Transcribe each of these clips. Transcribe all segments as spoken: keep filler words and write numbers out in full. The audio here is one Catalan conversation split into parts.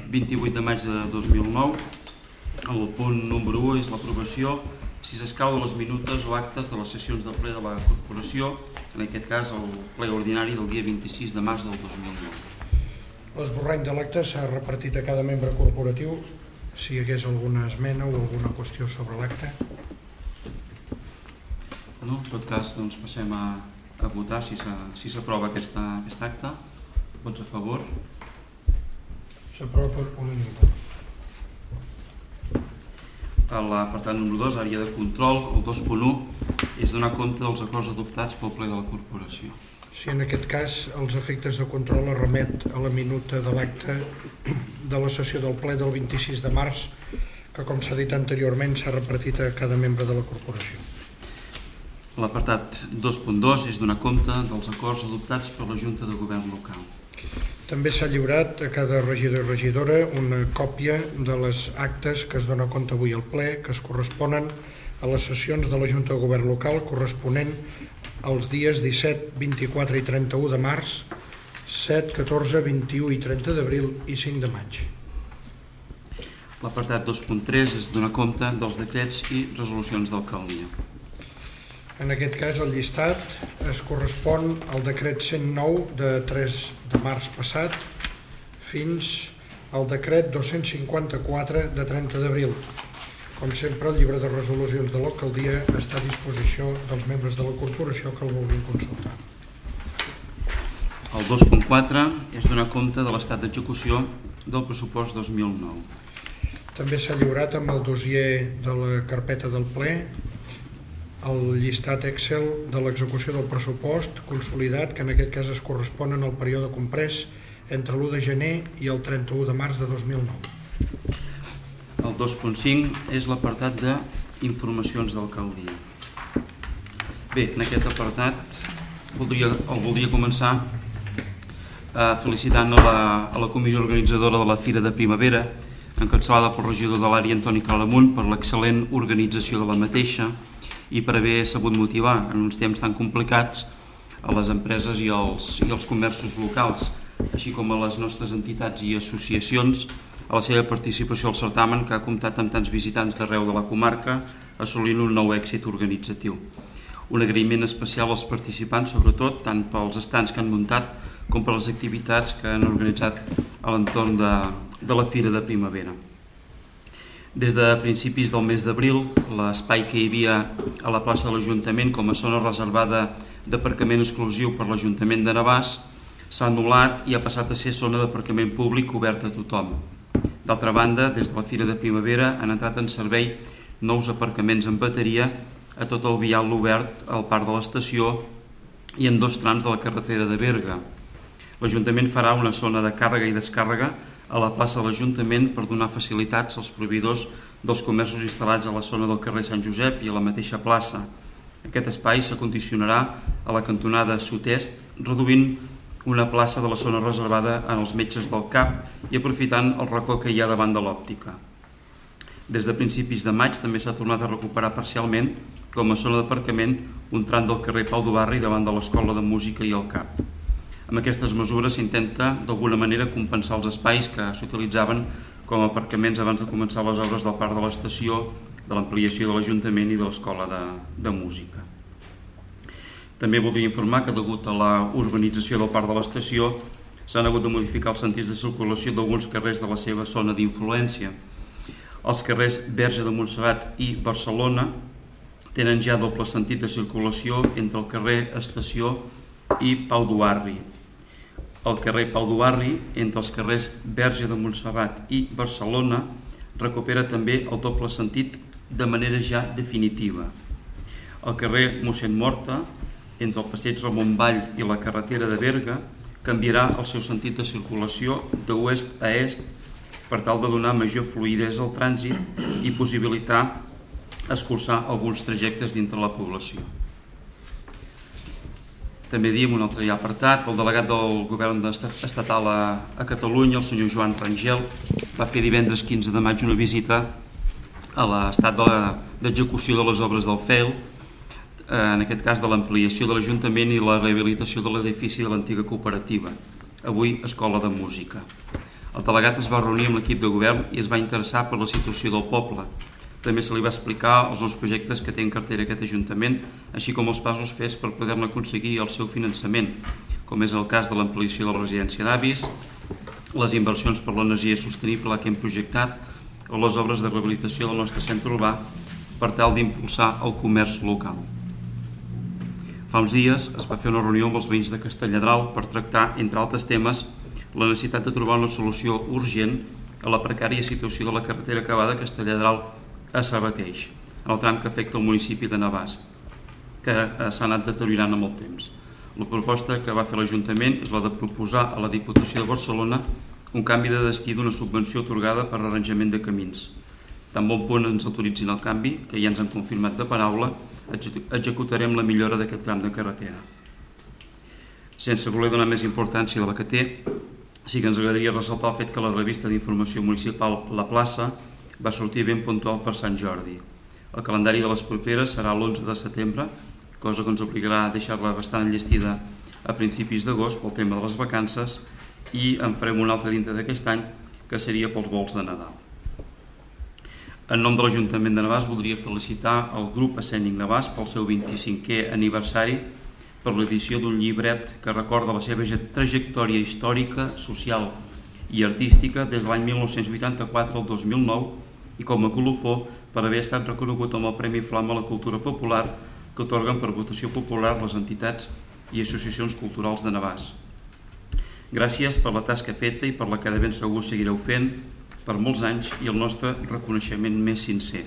vint-i-vuit de maig de dos mil nou. El punt número u és l'aprovació, si s'escau, de les minutes o actes de les sessions del ple de la Corporació, en aquest cas el ple ordinari del dia vint-i-sis de març del dos mil nou. L'esborrany de l'acte s'ha repartit a cada membre corporatiu. Si hi hagués alguna esmena o alguna qüestió sobre l'acte. No, en tot cas, doncs, passem a, a votar si s'aprova si aquest acte. Vots a favor? S'aprova per unanimitat. A l'apartat número dos, àrea de control, el dos punt u, és donar compte dels acords adoptats pel ple de la Corporació. Si en aquest cas els efectes de control es remet a la minuta de l'acte de la sessió del ple del vint-i-sis de març, que com s'ha dit anteriorment s'ha repartit a cada membre de la Corporació. L'apartat dos punt dos és donar compte dels acords adoptats per la Junta de Govern Local. També s'ha lliurat a cada regidor i regidora una còpia de les actes que es dona compte avui al ple, que es corresponen a les sessions de la Junta de Govern Local corresponent els dies disset, vint-i-quatre i trenta-u de març, set, catorze, vint-i-u i trenta d'abril i cinc de maig. L'apartat dos punt tres és donar compte dels decrets i resolucions d'alcaldia. En aquest cas el llistat es correspon al decret cent nou de tres de març passat fins al decret dos-cents cinquanta-quatre de trenta d'abril. Com sempre, el llibre de resolucions de l'alcaldia està a disposició dels membres de la corporació que el vulguin consultar. El dos punt quatre és donar compte de l'estat d'execució del pressupost dos mil nou. També s'ha lliurat amb el dossier de la carpeta del ple el llistat Excel de l'execució del pressupost consolidat, que en aquest cas es corresponen al període comprès entre l'u de gener i el trenta-u de març de dos mil nou. El dos punt cinc és l'apartat d'informacions d'alcaldia. Bé, en aquest apartat voldria, el voldria començar eh, felicitant a la, a la comissió organitzadora de la Fira de Primavera, encapçalada pel regidor de l'àrea Antoni Claramunt, per l'excel·lent organització de la mateixa i per haver sabut motivar en uns temps tan complicats a les empreses i els, i els comerços locals, així com a les nostres entitats i associacions, a la seva participació al certamen, que ha comptat amb tants visitants d'arreu de la comarca, assolint un nou èxit organitzatiu. Un agraïment especial als participants, sobretot, tant pels estants que han muntat com per les activitats que han organitzat a l'entorn de, de la Fira de Primavera. Des de principis del mes d'abril, l'espai que hi havia a la plaça de l'Ajuntament com a zona reservada d'aparcament exclusiu per l'Ajuntament de Navàs s'ha anul·lat i ha passat a ser zona d'aparcament públic oberta a tothom. D'altra banda, des de la Fira de Primavera han entrat en servei nous aparcaments en bateria a tot el vial obert al parc de l'estació i en dos trams de la carretera de Berga. L'Ajuntament farà una zona de càrrega i descàrrega a la plaça de l'Ajuntament per donar facilitats als proveïdors dels comerços instal·lats a la zona del carrer Sant Josep i a la mateixa plaça. Aquest espai s'acondicionarà a la cantonada sud-est, reduint una plaça de la zona reservada en els metges del C A P i aprofitant el racó que hi ha davant de l'òptica. Des de principis de maig també s'ha tornat a recuperar parcialment com a zona d'aparcament un tram del carrer Pau d'Ubarri davant de l'Escola de Música i el C A P. Amb aquestes mesures s'intenta d'alguna manera compensar els espais que s'utilitzaven com a aparcaments abans de començar les obres del parc de l'estació, de l'ampliació de l'Ajuntament i de l'Escola de, de Música. També voldria informar que degut a la urbanització del parc de l'estació s'han hagut de modificar els sentits de circulació d'alguns carrers de la seva zona d'influència. Els carrers Verge de Montserrat i Barcelona tenen ja doble sentit de circulació entre el carrer Estació i Pau d'Ubarri. El carrer Pau d'Ubarri, entre els carrers Verge de Montserrat i Barcelona, recupera també el doble sentit de manera ja definitiva. El carrer Mossèn Morta, entre el passeig Ramon Vall i la carretera de Berga, canviarà el seu sentit de circulació d'oest a est per tal de donar major fluïdesa al trànsit i possibilitar escurçar alguns trajectes dintre la població. També diem un altre apartat, el delegat del govern estatal a, a Catalunya, el senyor Joan Rangel, va fer divendres quinze de maig una visita a l'estat d'execució de les obres del F E L, en aquest cas de l'ampliació de l'Ajuntament i la rehabilitació de l'edifici de l'antiga cooperativa, avui Escola de Música. El delegat es va reunir amb l'equip de govern i es va interessar per la situació del poble. També se li va explicar els nous projectes que té en cartera aquest Ajuntament, així com els passos fets per poder-ne aconseguir el seu finançament, com és el cas de l'ampliació de la residència d'avis, les inversions per l'energia sostenible que hem projectat o les obres de rehabilitació del nostre centre urbà per tal d'impulsar el comerç local. Fa uns dies es va fer una reunió amb els veïns de Castelladral per tractar, entre altres temes, la necessitat de trobar una solució urgent a la precària situació de la carretera que va de Castelladral a Sabateix, en el tram que afecta el municipi de Navàs, que s'ha anat deteriorant amb el temps. La proposta que va fer l'Ajuntament és la de proposar a la Diputació de Barcelona un canvi de destí d'una subvenció atorgada per arranjament de camins. Tan bon punt ens autoritzin el canvi, que ja ens han confirmat de paraula, executarem la millora d'aquest tram de carretera. Sense voler donar més importància de la que té, sí que ens agradaria ressaltar el fet que la revista d'informació municipal La Plaça va sortir ben puntual per Sant Jordi. El calendari de les properes serà l'onze de setembre, cosa que ens obligarà a deixar-la bastant enllestida a principis d'agost pel tema de les vacances, i en farem un altre dintre d'aquest any, que seria pels vols de Nadal. En nom de l'Ajuntament de Navàs voldria felicitar el grup escènic Navàs pel seu vint-i-cinquè aniversari per l'edició d'un llibret que recorda la seva trajectòria històrica, social i artística des de l'any mil nou-cents vuitanta-quatre al dos mil nou i com a colofó per haver estat reconegut amb el Premi Flama a la Cultura Popular que atorguen per votació popular les entitats i associacions culturals de Navàs. Gràcies per la tasca feta i per la que de ben segur seguireu fent per molts anys i el nostre reconeixement més sincer.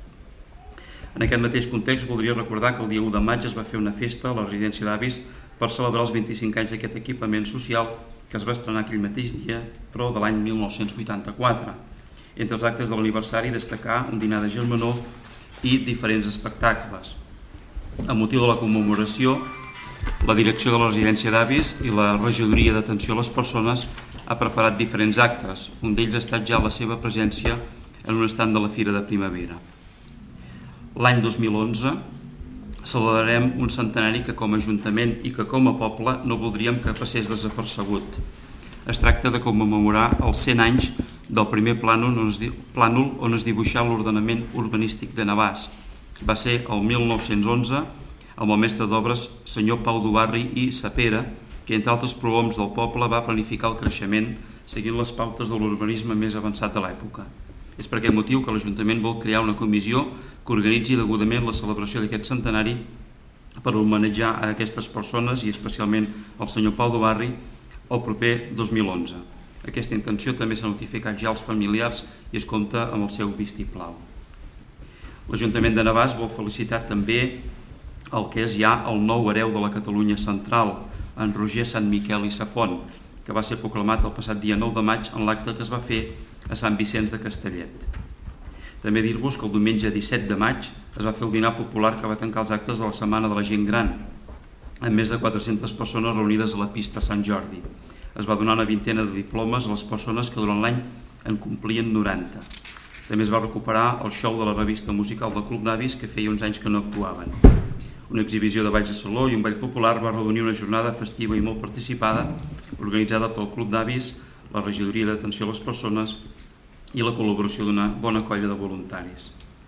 En aquest mateix context voldria recordar que el dia u de maig es va fer una festa a la residència d'avis per celebrar els vint-i-cinc anys d'aquest equipament social que es va estrenar aquell mateix dia, però de l'any mil nou-cents vuitanta-quatre. Entre els actes de l'aniversari destacar un dinar de germanor i diferents espectacles. A motiu de la commemoració, la direcció de la residència d'avis i la regidoria d'atenció a les persones ha preparat diferents actes. Un d'ells ha estat ja la seva presència en un estand de la Fira de Primavera. L'any dos mil onze celebrarem un centenari que com a Ajuntament i que com a poble no voldríem que passés desapercebut. Es tracta de commemorar els cent anys del primer plànol on es, plànol on es dibuixà l'ordenament urbanístic de Navàs. Va ser el mil nou-cents onze amb el mestre d'obres senyor Pau Dubarri i Sapera, que entre altres prohoms del poble va planificar el creixement seguint les pautes de l'urbanisme més avançat de l'època. És per aquest motiu que l'Ajuntament vol crear una comissió que organitzi degudament la celebració d'aquest centenari per homenatjar a aquestes persones i especialment al senyor Pau Dubarri el proper dos mil onze. Aquesta intenció també s'ha notificat ja als familiars i es compta amb el seu vistiplau. L'Ajuntament de Navàs vol felicitar també el que és ja el nou hereu de la Catalunya central, en Roger Sant Miquel i Safont, que va ser proclamat el passat dia nou de maig en l'acte que es va fer a Sant Vicenç de Castellet. També dir-vos que el diumenge disset de maig es va fer el dinar popular que va tancar els actes de la Setmana de la Gent Gran, amb més de quatre-centes persones reunides a la pista Sant Jordi. Es va donar una vintena de diplomes a les persones que durant l'any en complien noranta. També es va recuperar el show de la revista musical del Club d'Avis que feia uns anys que no actuaven. Una exhibició de balls de saló i un ball popular va reunir una jornada festiva i molt participada organitzada pel Club d'Avis, la regidoria d'atenció a les persones i la col·laboració d'una bona colla de voluntaris.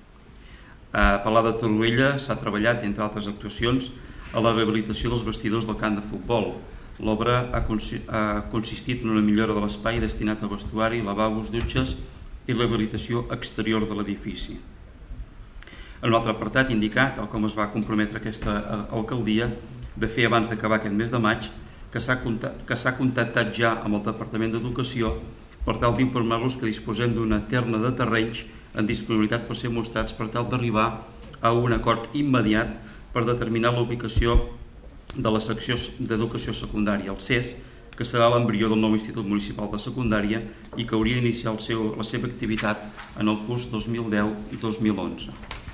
A Palau de Torroella s'ha treballat, entre altres actuacions, a la rehabilitació dels vestidors del camp de futbol. L'obra ha consistit en una millora de l'espai destinat a vestuari, lavabos, dutxes i rehabilitació exterior de l'edifici. En un altre apartat, indicar, tal com es va comprometre aquesta alcaldia, de fer abans d'acabar aquest mes de maig, que s'ha contactat ja amb el Departament d'Educació per tal d'informar-los que disposem d'una terna de terrenys en disponibilitat per ser mostrats per tal d'arribar a un acord immediat per determinar la ubicació de la secció d'educació secundària, el C E S, que serà l'embrió del nou Institut Municipal de Secundària i que hauria d'iniciar la seva activitat en el curs dos mil deu dos mil onze.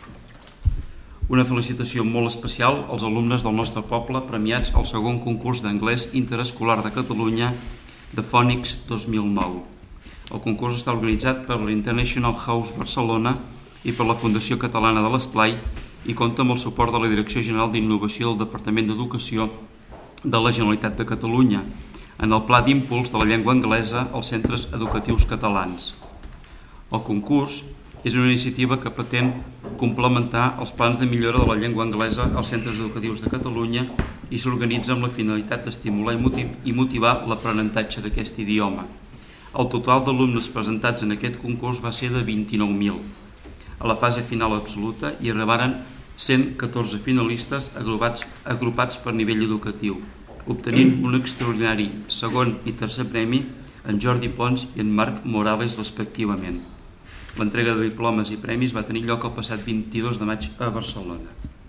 Una felicitació molt especial als alumnes del nostre poble premiats al segon concurs d'anglès interescolar de Catalunya de Phonics dos mil nou. El concurs està organitzat per l'International House Barcelona i per la Fundació Catalana de l'Esplai i compta amb el suport de la Direcció General d'Innovació del Departament d'Educació de la Generalitat de Catalunya, en el Pla d'Impuls de la Llengua Anglesa als centres educatius catalans. El concurs és una iniciativa que pretén complementar els plans de millora de la llengua anglesa als centres educatius de Catalunya i s'organitza amb la finalitat d'estimular i motivar l'aprenentatge d'aquest idioma. El total d'alumnes presentats en aquest concurs va ser de vint-i-nou mil. A la fase final absoluta hi arribaren cent catorze finalistes agrupats, agrupats per nivell educatiu, obtenint un extraordinari segon i tercer premi en Jordi Pons i en Marc Morales respectivament. L'entrega de diplomes i premis va tenir lloc el passat vint-i-dos de maig a Barcelona.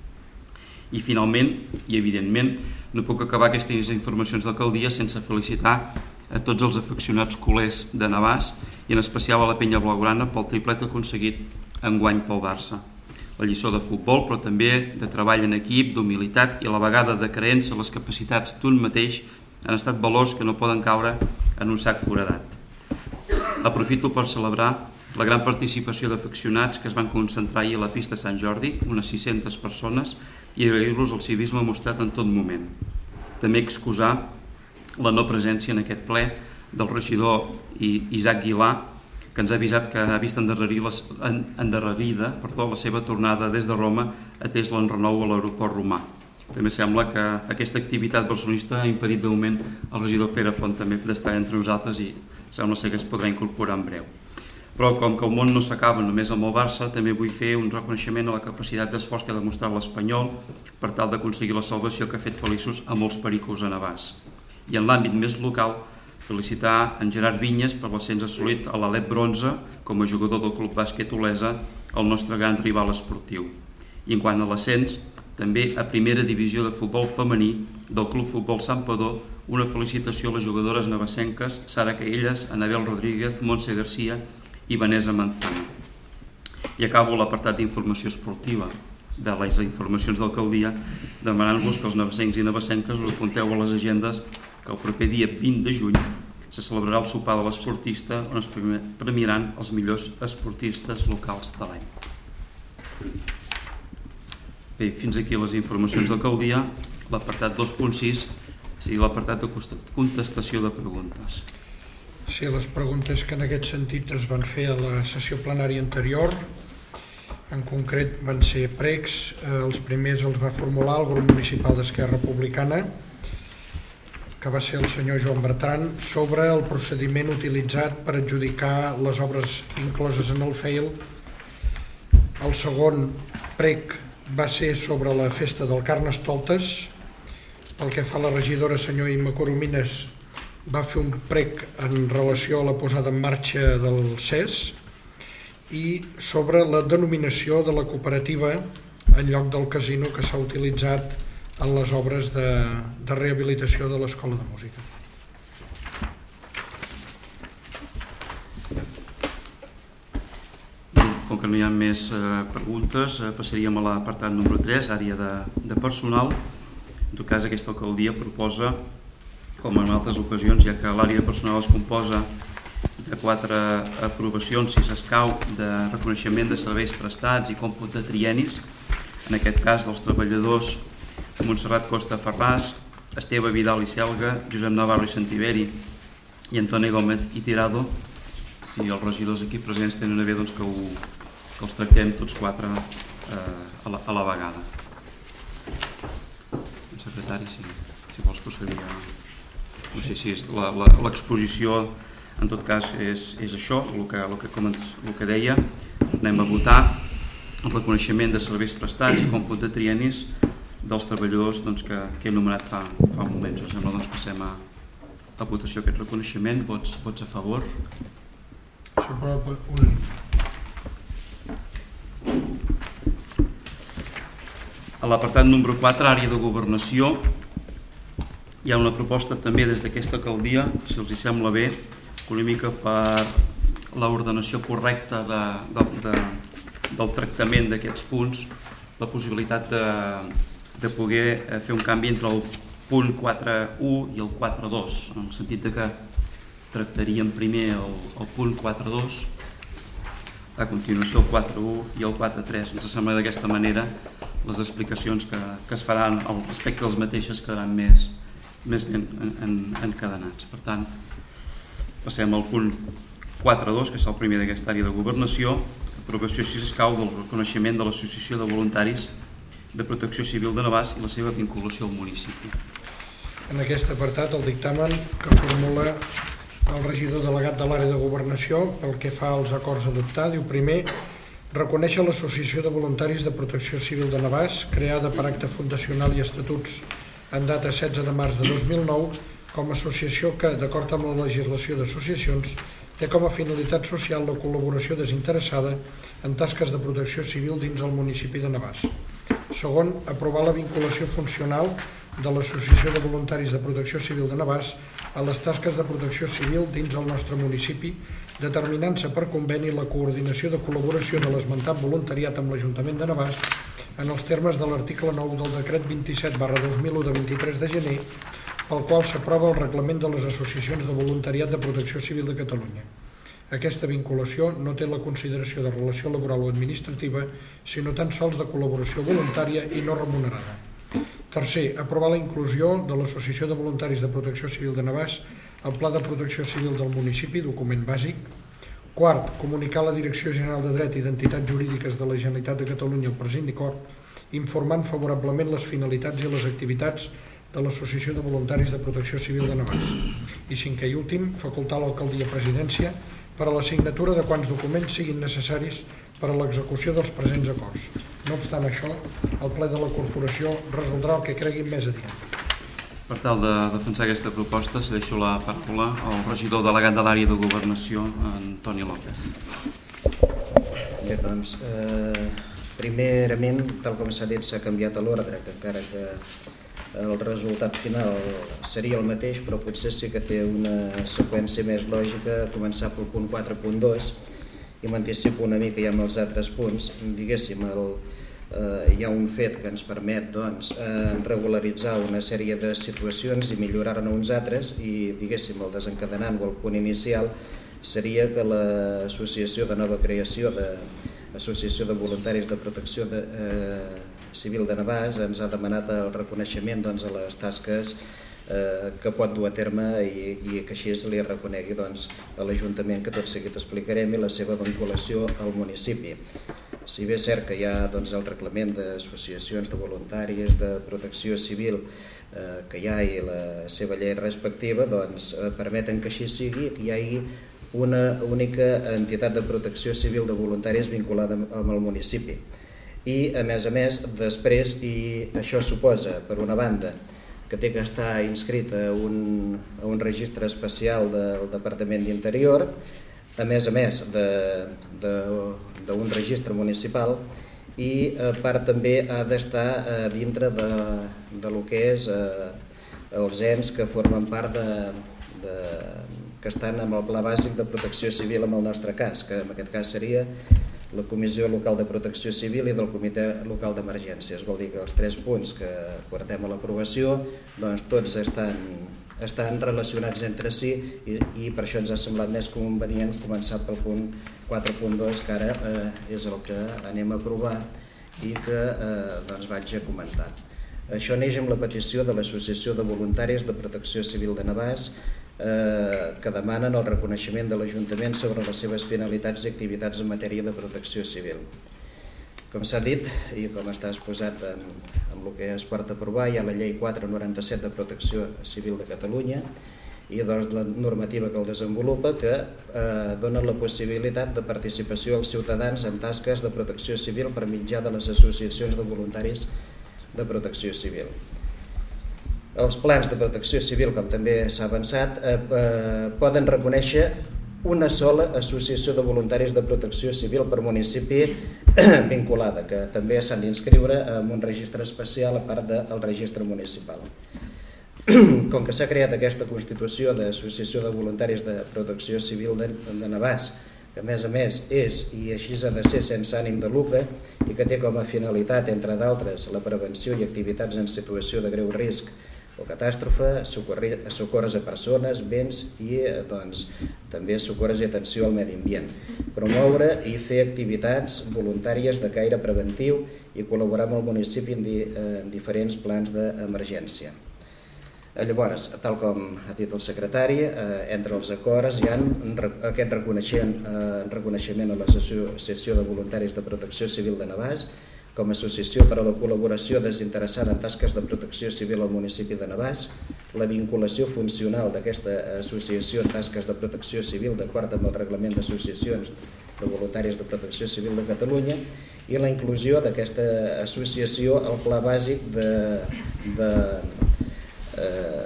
I finalment, i evidentment, no puc acabar aquestes informacions d'alcaldia sense felicitar a tots els afeccionats culers de Navàs i en especial a la penya blaugrana pel triplet aconseguit enguany pel Barça. La lliçó de futbol, però també de treball en equip, d'humilitat i a la vegada de creença en les capacitats d'un mateix han estat valors que no poden caure en un sac foradat. Aprofito per celebrar la gran participació d'afeccionats que es van concentrar ahir a la pista Sant Jordi, unes sis-centes persones, i agrair-los el civisme mostrat en tot moment. També excusar la no presència en aquest ple del regidor Isaac Guilà, que ens ha avisat que ha vist endarrerida perdó, la seva tornada des de Roma atès l'enrenou a l'aeroport romà. També sembla que aquesta activitat barcelonista ha impedit de moment al regidor Pere Font també d'estar entre nosaltres i sembla ser que es podrà incorporar en breu. Però com que el món no s'acaba només amb el Barça, també vull fer un reconeixement a la capacitat d'esforç que ha demostrat l'Espanyol per tal d'aconseguir la salvació que ha fet feliços a molts pericos a Navàs. I en l'àmbit més local, felicitar en Gerard Vinyes per l'ascens assolit a l'Alep Bronze com a jugador del Club Bàsquet Olesa, el nostre gran rival esportiu. I en quant a l'ascens, també a primera divisió de futbol femení del Club Futbol Santpedor, una felicitació a les jugadores navassenques Sara Caelles, Anabel Rodríguez, Montse Garcia i Vanessa Manzano. I acabo l'apartat d'informació esportiva de les informacions d'alcaldia demanant-vos que els navassencs i navassenques us apunteu a les agendes que el proper dia vint de juny se celebrarà el sopar de l'esportista on es premiaran els millors esportistes locals de l'any. Bé, fins aquí les informacions d'alcaldia. L'apartat dos punt sis sigui l'apartat de contestació de preguntes. Sí, les preguntes que en aquest sentit es van fer a la sessió plenària anterior, en concret van ser pregs, els primers els va formular el grup municipal d'Esquerra Republicana, que va ser el senyor Joan Bertran, sobre el procediment utilitzat per adjudicar les obres incloses en el F E I L. El segon prec va ser sobre la festa del Carnestoltes. Pel que fa a la regidora senyor Imma Coromines, va fer un prec en relació a la posada en marxa del C E S i sobre la denominació de la cooperativa en lloc del casino que s'ha utilitzat en les obres de, de rehabilitació de l'Escola de Música. Com que no hi ha més eh, preguntes, eh, passaríem a l'apartat número tres, àrea de, de personal. En tot cas, aquesta alcaldia proposa, com en altres ocasions, ja que l'àrea de personal es composa de quatre aprovacions, si s'escau, de reconeixement de serveis prestats i còmput de triennis, en aquest cas dels treballadors Montserrat Costa Ferràs, Esteve Vidal i Selga, Josep Navarro i Santiveri i Antoni Gómez i Tirado. Si els regidors aquí presents tenen a bé doncs, que, ho, que els tractem tots quatre eh, a, la, a la vegada. El secretari, si, si vols procedir a... No sé si l'exposició en tot cas és, és això, el que, el, que, com ens, el que deia. Anem a votar el reconeixement de serveis prestats i còmput de triennis dels treballadors doncs, que, que he enumerat fa, fa moments. Em sembla, doncs, passem a, a votació aquest reconeixement. Vots, vots a favor? A l'apartat número quatre, àrea de governació, hi ha una proposta també des d'aquesta alcaldia, si els hi sembla bé, una mica per l'ordenació correcta de, de, de, del tractament d'aquests punts, la possibilitat de, de poder fer un canvi entre el punt quatre punt u i el quatre punt dos, en el sentit de que tractaríem primer el, el punt quatre punt dos, a continuació el quatre punt u i el quatre punt tres. Ens sembla d'aquesta manera les explicacions que, que es faran al respecte dels mateixes quedaran més, més ben encadenats. Per tant, passem al punt quatre punto dos, que és el primer d'aquesta àrea de governació, aprovació, si escau, del reconeixement de l'Associació de Voluntaris de Protecció Civil de Navàs i la seva vinculació al municipi. En aquest apartat, el dictamen que formula el regidor delegat de l'àrea de governació pel que fa als acords a adoptar, diu primer, reconèixer l'Associació de Voluntaris de Protecció Civil de Navàs, creada per acte fundacional i estatuts en data setze de març de dos mil nou, com a associació que, d'acord amb la legislació d'associacions, té com a finalitat social la col·laboració desinteressada en tasques de protecció civil dins el municipi de Navàs. Segon, aprovar la vinculació funcional de l'Associació de Voluntaris de Protecció Civil de Navàs a les tasques de protecció civil dins el nostre municipi, determinant-se per conveni la coordinació de col·laboració de l'esmentat voluntariat amb l'Ajuntament de Navàs en els termes de l'article nou del decret vint-i-set barra dos mil u de vint-i-tres de gener, pel qual s'aprova el reglament de les associacions de voluntariat de protecció civil de Catalunya. Aquesta vinculació no té la consideració de relació laboral o administrativa, sinó tan sols de col·laboració voluntària i no remunerada. Tercer, aprovar la inclusió de l'Associació de Voluntaris de Protecció Civil de Navàs al Pla de Protecció Civil del municipi, document bàsic. Quart, comunicar a la Direcció General de Dret i d'Entitats Jurídiques de la Generalitat de Catalunya el present acord, informant favorablement les finalitats i les activitats de l'Associació de Voluntaris de Protecció Civil de Navàs. I cinquè i últim, facultar l'alcaldia presidència per a la signatura de quants documents siguin necessaris per a l'execució dels presents acords. No obstant això, el ple de la corporació resoldrà el que creguin més adient. Per tal de defensar aquesta proposta, cedeixo la paraula al regidor delegat de l'àrea de governació, Antoni López. Bé, doncs, eh, primerament, tal com s'ha dit, s'ha canviat l'ordre, que encara que el resultat final seria el mateix, però potser sí que té una seqüència més lògica, començar pel punt quatre punt dos, i m'anticipo una mica ja amb els altres punts. Diguéssim, el, eh, hi ha un fet que ens permet doncs, eh, regularitzar una sèrie de situacions i millorar-ne uns altres, i diguéssim, el desencadenant o el punt inicial seria que l'Associació de Nova Creació de l'Associació de Voluntaris de Protecció de, eh, Civil de Navàs ens ha demanat el reconeixement doncs, a les tasques eh, que pot dur a terme i, i que així li reconegui doncs, a l'Ajuntament, que tot seguit explicarem, i la seva vinculació al municipi. Si bé és cert que hi ha doncs, el reglament d'associacions de voluntaris de protecció civil eh, que hi ha i la seva llei respectiva, doncs, eh, permeten que així sigui, que hi hagi una única entitat de protecció civil de voluntaris vinculada amb el municipi. I, a més a més, després, i això suposa, per una banda, que té que estar inscrit a un, a un registre especial del Departament d'Interior, a més a més d'un registre municipal, i a part també ha d'estar dintre de, de lo que és eh, els ens que formen part de, de, que estan amb el Pla Bàsic de Protecció Civil en el nostre cas, que en aquest cas seria la Comissió Local de Protecció Civil i del Comitè Local d'Emergències. Vol dir que els tres punts que portem a l'aprovació, doncs tots estan, estan relacionats entre si, i, i per això ens ha semblat més convenient començar pel punt quatre punt dos, que ara eh, és el que anem a aprovar i que eh, doncs vaig a comentar. Això neix amb la petició de l'Associació de Voluntaris de Protecció Civil de Navàs, Eh, que demanen el reconeixement de l'Ajuntament sobre les seves finalitats i activitats en matèria de protecció civil. Com s'ha dit, i com està exposat en, en el que es porta a aprovar, hi ha la Llei quatre noranta-set de Protecció Civil de Catalunya i doncs, la normativa que el desenvolupa, que eh, dona la possibilitat de participació als ciutadans en tasques de protecció civil per mitjà de les associacions de voluntaris de protecció civil. Els plans de protecció civil, com també s'ha avançat, eh, eh, poden reconèixer una sola associació de voluntaris de protecció civil per municipi vinculada, que també s'han d'inscriure en un registre especial a part del registre municipal. Com que s'ha creat aquesta constitució d'associació de voluntaris de protecció civil de, de Navàs, que a més a més és, i així ha de ser, sense ànim de lucre, i que té com a finalitat, entre d'altres, la prevenció i activitats en situació de greu risc o catàstrofe, socors a persones, béns i doncs, també socors i atenció al medi ambient. Promoure i fer activitats voluntàries de caire preventiu i col·laborar amb el municipi en, di, en diferents plans d'emergència. Llavors, tal com ha dit el secretari, entre els acords hi ha aquest reconeixement a l'Associació de Voluntaris de Protecció Civil de Navàs com a associació per a la col·laboració desinteressada en tasques de protecció civil al municipi de Navàs, la vinculació funcional d'aquesta associació en tasques de protecció civil d'acord amb el Reglament d'Associacions de Voluntaris de Protecció Civil de Catalunya i la inclusió d'aquesta associació al Pla Bàsic de, de, eh,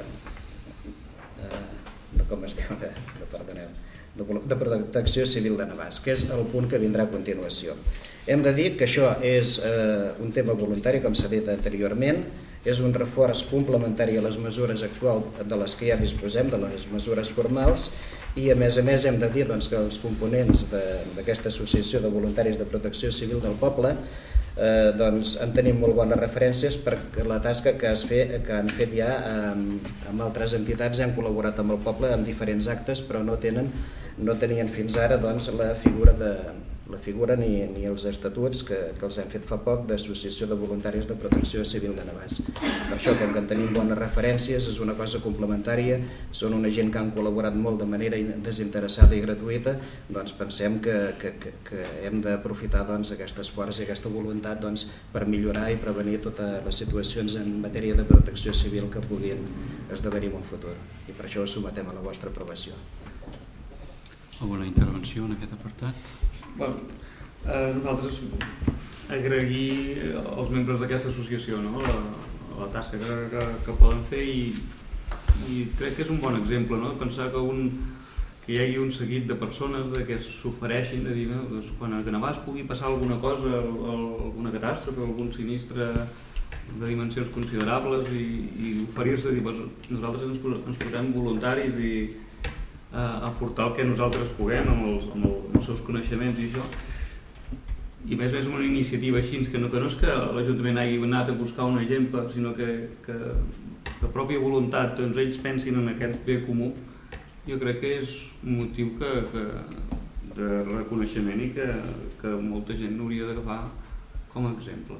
de com es diu, de, de, perdoneu, de, de Protecció Civil de Navàs, que és el punt que vindrà a continuació. Hem de dir que això és eh, un tema voluntari, com s'ha dit anteriorment, és un reforç complementari a les mesures actuals de les que ja disposem, de les mesures formals, i a més a més hem de dir doncs, que els components d'aquesta associació de voluntaris de protecció civil del poble eh, doncs, en tenim molt bones referències per la tasca que, es fe, que han fet ja amb, amb altres entitats, han col·laborat amb el poble en diferents actes, però no, tenen, no tenien fins ara doncs, la figura de... la figura ni, ni els estatuts que, que els hem fet fa poc d'Associació de Voluntaris de Protecció Civil de Navàs. Per això, com que en tenim bones referències, és una cosa complementària, són una gent que han col·laborat molt de manera desinteressada i gratuïta, doncs pensem que, que, que, que hem d'aprofitar doncs, aquest esforç i aquesta voluntat doncs, per millorar i prevenir totes les situacions en matèria de protecció civil que puguin esdevenir en un futur. I per això ho sometem a la vostra aprovació. Alguna intervenció en aquest apartat? Bueno, eh, nosaltres agrair als membres d'aquesta associació no? la, la tasca que, que, que poden fer i, i crec que és un bon exemple, no? Pensar que, un, que hi hagi un seguit de persones de que s'ofereixin de dir no? Doncs quan a Navàs pugui passar alguna cosa, alguna catàstrofe, algun sinistre de dimensions considerables i, i oferir-se a dir doncs nosaltres ens, ens posem voluntaris i a aportar el que nosaltres puguem amb els, amb els seus coneixements i això, i més a més una iniciativa així que no, que no és que l'Ajuntament hagi anat a buscar una gent, sinó que, que la pròpia voluntat doncs ells pensin en aquest bé comú, jo crec que és un motiu que, que, de reconeixement i que, que molta gent hauria d'agafar com a exemple.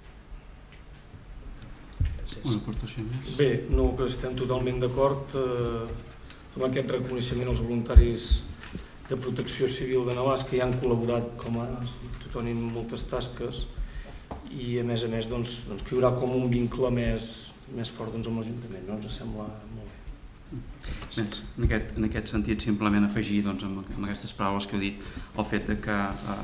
Una aportació més? Bé, no, que estem totalment d'acord eh, amb aquest reconeixement als voluntaris de protecció civil de Navàs que hi han col·laborat com a tothom en moltes tasques i a més a més doncs, doncs, que hi haurà com un vincle més, més fort doncs, amb l'Ajuntament, no? Ens sembla molt bé. Bé, en, aquest, en aquest sentit simplement afegir doncs, amb, amb aquestes paraules que heu dit el fet de que eh,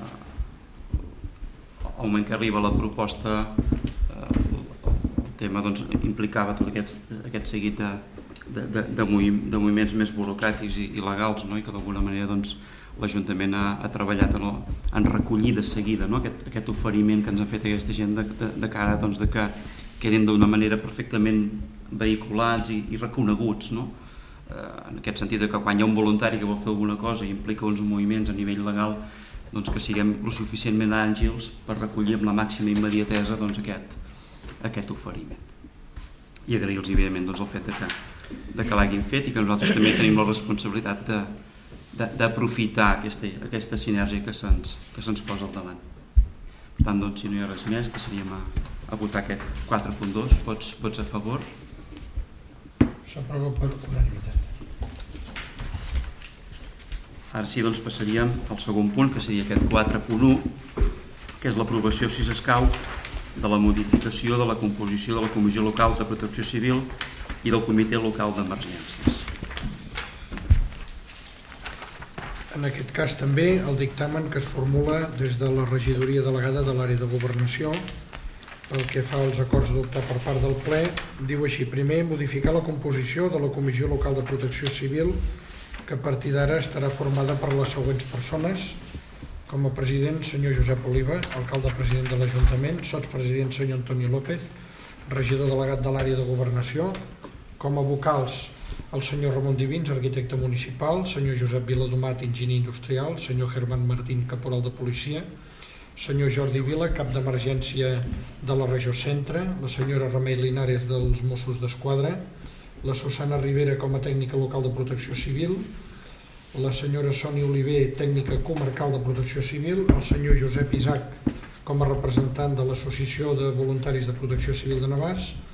al moment que arriba la proposta eh, el tema doncs, implicava tot aquest, aquest seguit de De, de, de, movim, de moviments més burocràtics i, i legals, no? I que d'alguna manera doncs, l'Ajuntament ha, ha treballat en, el, en recollir de seguida no? aquest, aquest oferiment que ens ha fet aquesta gent de, de, de cara doncs, de que quedin d'una manera perfectament vehiculats i, i reconeguts, no? eh, en aquest sentit de que quan hi ha un voluntari que vol fer alguna cosa i implica uns moviments a nivell legal doncs, que siguem lo suficientment àgils per recollir amb la màxima immediatesa doncs, aquest, aquest oferiment i agrair-los evidentment doncs, el fet de que de que l'hagin fet i que nosaltres també tenim la responsabilitat d'aprofitar aquesta, aquesta sinergia que se'ns que se'ns posa al davant. Per tant, doncs, si no hi ha res més, passaríem a, a votar aquest quatre punt dos. Vots, vots a favor? S'aprova per unanimitat. Ara sí, doncs, passaríem al segon punt, que seria aquest quatre punt u, que és l'aprovació, si s'escau, de la modificació de la composició de la Comissió Local de Protecció Civil i del Comitè Local d'Emergències. En aquest cas també el dictamen que es formula des de la regidoria delegada de l'àrea de governació pel que fa als acords adoptats per part del ple, diu així: primer, modificar la composició de la Comissió Local de Protecció Civil que a partir d'ara estarà formada per les següents persones: com a president, senyor Josep Oliva, alcalde president de l'Ajuntament; sotspresident, senyor Antoni López, regidor delegat de l'àrea de governació; com a vocals, el senyor Ramon Divins, arquitecte municipal; senyor Josep Viladomat, enginyer industrial; senyor Germán Martín, caporal de policia; senyor Jordi Vila, cap d'emergència de la regió centre; la senyora Remei Linares, dels Mossos d'Esquadra; la Susana Rivera, com a tècnica local de protecció civil; la senyora Sònia Oliver, tècnica comarcal de protecció civil; el senyor Josep Isaac, com a representant de l'Associació de Voluntaris de Protecció Civil de Navàs;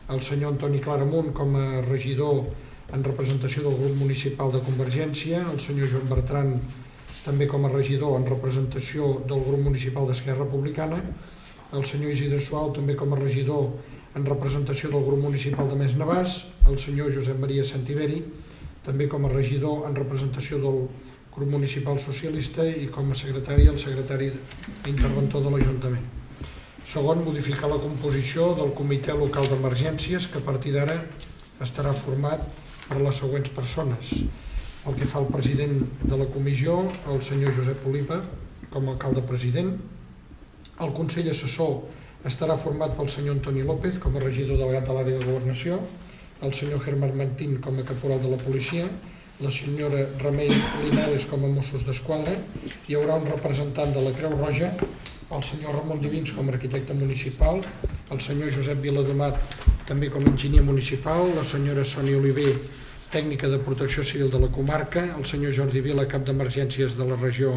el senyor Antoni Claramunt com a regidor en representació del grup municipal de Convergència, el senyor Joan Bertran també com a regidor en representació del grup municipal d'Esquerra Republicana, el senyor Isidre Suau també com a regidor en representació del grup municipal de Més Navàs, el senyor Josep Maria Santiveri també com a regidor en representació del grup municipal socialista i com a secretari el secretari interventor de l'Ajuntament. Segon, modificar la composició del comitè local d'emergències, que a partir d'ara estarà format per les següents persones. El que fa el president de la comissió, el senyor Josep Oliva, com a alcalde president. El Consell Assessor estarà format pel senyor Antoni López, com a regidor delegat de l'àrea de governació, el senyor Germán Martín com a caporal de la policia, la senyora Remei Linares com a Mossos d'Esquadra. Hi haurà un representant de la Creu Roja, el senyor Ramon Divins com a arquitecte municipal, el senyor Josep Viladomat també com a enginyer municipal, la senyora Sònia Oliver, tècnica de protecció civil de la comarca, el senyor Jordi Vila, cap d'emergències de la regió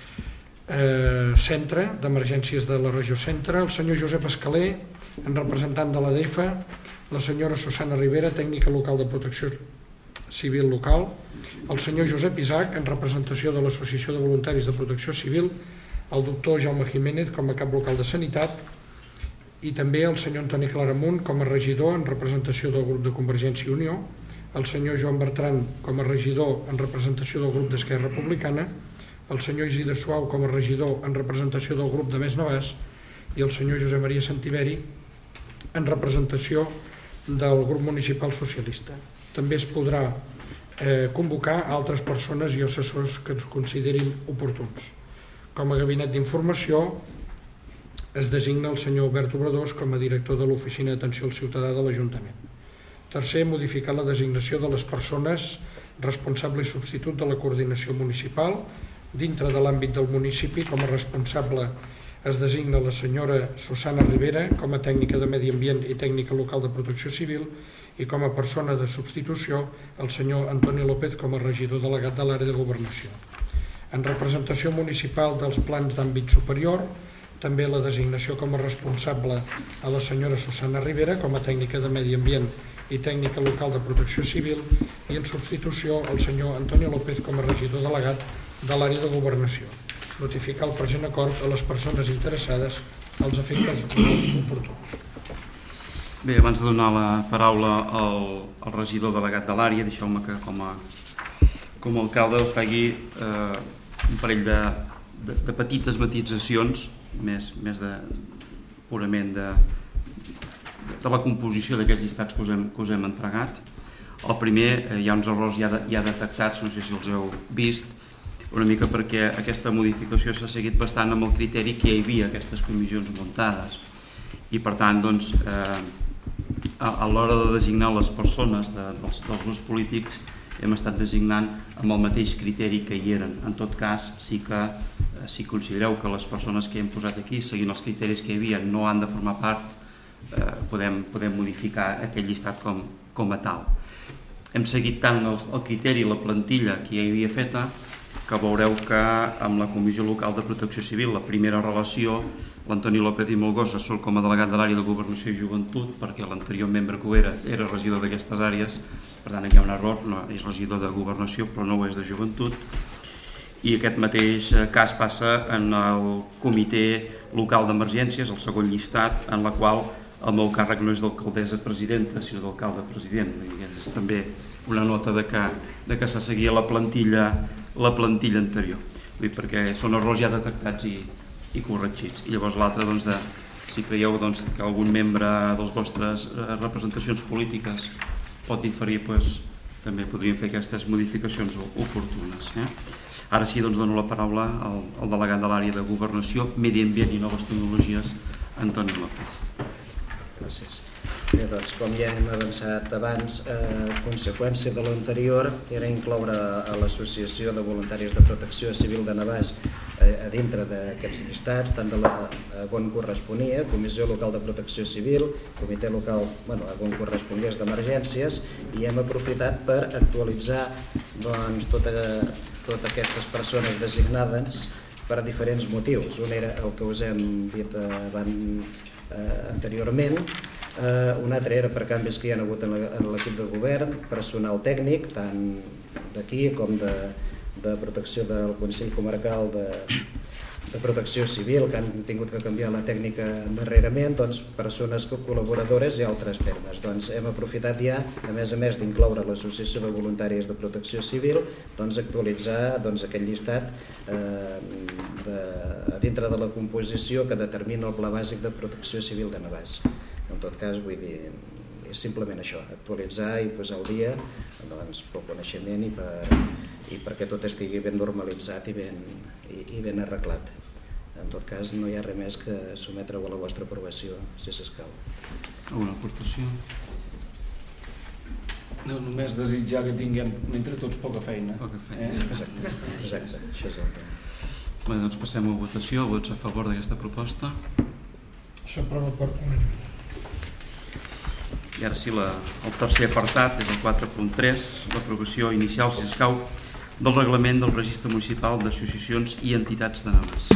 eh, centre, d'emergències de la regió centre, el senyor Josep Escaler, en representant de l'A D F, la senyora Susana Rivera, tècnica local de protecció civil local, el senyor Josep Isaac, en representació de l'Associació de Voluntaris de Protecció Civil, el doctor Jaume Jiménez com a cap local de Sanitat i també el senyor Antoni Claramunt com a regidor en representació del grup de Convergència i Unió, el senyor Joan Bertran com a regidor en representació del grup d'Esquerra Republicana, el senyor Isidre Suau com a regidor en representació del grup de Més Navàs i el senyor Josep Maria Santiveri en representació del grup municipal socialista. També es podrà eh, convocar altres persones i assessors que ens considerin oportuns. Com a gabinet d'informació es designa el senyor Albert Obradors com a director de l'Oficina d'Atenció al Ciutadà de l'Ajuntament. Tercer, modificar la designació de les persones responsable i substitut de la coordinació municipal. Dintre de l'àmbit del municipi, com a responsable es designa la senyora Susana Rivera com a tècnica de medi ambient i tècnica local de protecció civil i com a persona de substitució el senyor Antoni López com a regidor delegat de l'àrea de governació. En representació municipal dels plans d'àmbit superior, també la designació com a responsable a la senyora Susana Rivera com a tècnica de medi ambient i tècnica local de protecció civil i en substitució el senyor Antoni López com a regidor delegat de l'àrea de governació. Notificar el present acord a les persones interessades als efectes oportuns. Bé, abans de donar la paraula al, al regidor delegat de l'àrea, deixeu-me que com a, com a alcalde us faci eh, un parell de, de, de petites matitzacions, més, més de, purament de, de la composició d'aquests llistats que us hem, que us hem entregat. El primer, eh, hi ha uns errors ja, de, ja detectats, no sé si els heu vist, una mica perquè aquesta modificació s'ha seguit bastant amb el criteri que hi havia aquestes comissions muntades. I per tant, doncs, eh, a, a l'hora de designar les persones de, dels, dels grups polítics hem estat designant amb el mateix criteri que hi eren. En tot cas, sí que eh, si considereu que les persones que hem posat aquí, seguint els criteris que hi havia, no han de formar part, eh, podem, podem modificar aquell llistat com, com a tal. Hem seguit tant el, el criteri i la plantilla que ja hi havia feta, que veureu que amb la Comissió Local de Protecció Civil, la primera relació, l'Antoni López i Molgosa surt com a delegat de l'àrea de Governació i Joventut, perquè l'anterior membre que ho era era regidor d'aquestes àrees, per tant hi ha un error, no és regidor de Governació però no ho és de Joventut. I aquest mateix cas passa en el Comitè Local d'Emergències, el segon llistat, en la qual el meu càrrec no és d'alcaldessa presidenta, sinó d'alcalde president. És també una nota de que, de que se seguia la plantilla la plantilla anterior, vull dir, perquè són errors ja detectats i, i corregits. I llavors l'altre, doncs, de, si creieu doncs, que algun membre de les vostres representacions polítiques pot diferir, doncs, també podríem fer aquestes modificacions oportunes. Eh? Ara sí, doncs, dono la paraula al, al delegat de l'àrea de Governació, Medi Ambient i Noves Tecnologies, Antoni López. Gràcies. Bé, doncs, com ja hem avançat abans, eh, conseqüència de l'anterior era incloure a l'Associació de Voluntaris de Protecció Civil de Navàs eh, a dintre d'aquests llistats, tant de la, on corresponia, Comissió Local de Protecció Civil, Comitè Local, bueno, on correspongués d'Emergències, i hem aprofitat per actualitzar doncs, tota, totes aquestes persones designades per diferents motius. Un era el que us hem dit abans, eh, anteriorment. Eh, un altre era per canvis que hi ha hagut en l'equip de govern, personal tècnic, tant d'aquí com de, de protecció del Consell Comarcal de, de Protecció Civil, que han tingut que canviar la tècnica darrerament, doncs, persones col·laboradores i altres termes. Doncs, hem aprofitat ja, a més a més d'incloure l'Associació de Voluntaris de Protecció Civil, doncs, actualitzar doncs, aquest llistat eh, de, dintre de la composició que determina el Pla Bàsic de Protecció Civil de Navàs. En tot cas, vull dir, és simplement això, actualitzar i posar al dia doncs, pel coneixement i, per, i perquè tot estigui ben normalitzat i ben, i, i ben arreglat. En tot cas, no hi ha res més que sometre-ho a la vostra aprovació, si s'escau. Alguna aportació? No, només desitjar que tinguem, entre tots, poca feina. Poca feina. Eh? Exacte, exacte, això és el que... Bé, doncs passem a votació. Vots a favor d'aquesta proposta? S'aprova per unanimitat. I ara sí, la, el tercer apartat és el quatre punt tres, l'aprovació inicial, si escau, del reglament del Registre Municipal d'Associacions i Entitats de Navàs.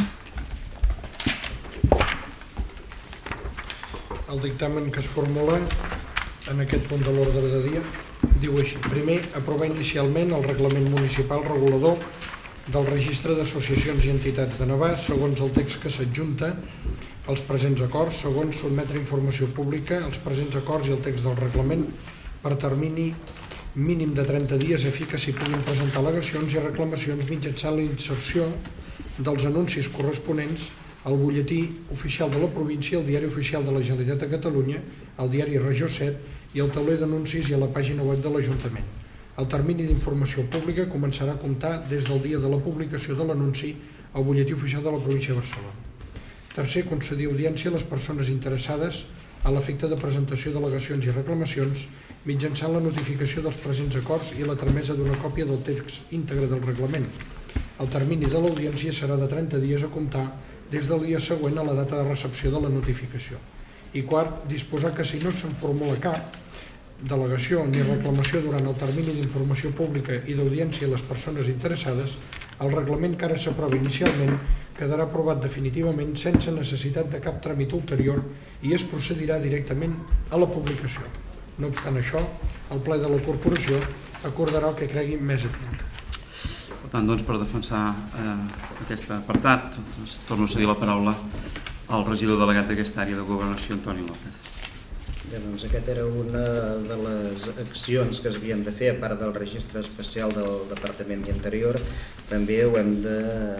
El dictamen que es formula en aquest punt de l'ordre de dia diu així. Primer, aprovar inicialment el reglament municipal regulador del Registre d'Associacions i Entitats de Navàs, segons el text que s'adjunta als presents acords. Segon, sotmetre informació pública als presents acords i el text del reglament per termini mínim de trenta dies a fi que s'hi puguin presentar al·legacions i reclamacions mitjançant la inserció dels anuncis corresponents al butlletí oficial de la província, al diari oficial de la Generalitat de Catalunya, al diari Regió set i al tauler d'anuncis i a la pàgina web de l'Ajuntament. El termini d'informació pública començarà a comptar des del dia de la publicació de l'anunci al butlletí oficial de la província de Barcelona. Tercer, concedir audiència a les persones interessades a l'efecte de presentació d'al·legacions i reclamacions mitjançant la notificació dels presents acords i la tramesa d'una còpia del text íntegre del reglament. El termini de l'audiència serà de trenta dies a comptar des del dia següent a la data de recepció de la notificació. I quart, disposar que si no se'n formula cap delegació ni reclamació durant el termini d'informació pública i d'audiència a les persones interessades, el reglament que ara s'aprova inicialment quedarà aprovat definitivament sense necessitat de cap tràmit ulterior i es procedirà directament a la publicació. No obstant això, el ple de la corporació acordarà el que cregui més adient. Per tant, doncs, per defensar eh, aquest apartat, doncs, torno a cedir la paraula al regidor delegat d'aquesta àrea de governació, Antoni López. Bé, doncs aquesta era una de les accions que s'havien de fer, a part del registre especial del Departament d'Interior, també ho hem de,